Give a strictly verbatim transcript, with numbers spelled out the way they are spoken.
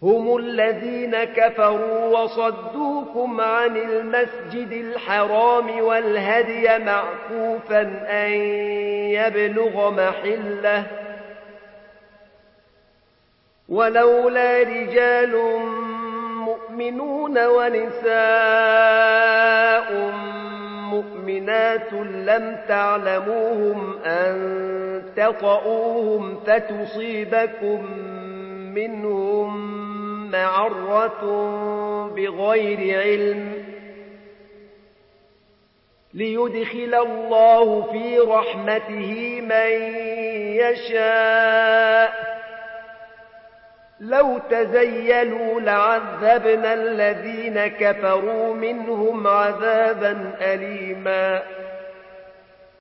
هم الذين كفروا وصدوكم عن المسجد الحرام والهدي معكوفا أن يبلغ محله ولولا رجال مؤمنون ونساء مؤمنات لم تعلموهم أن تطؤوهم فتصيبكم منهم معرة بغير علم ليدخل الله في رحمته من يشاء لو تزيلوا لعذبنا الذين كفروا منهم عذابا أليما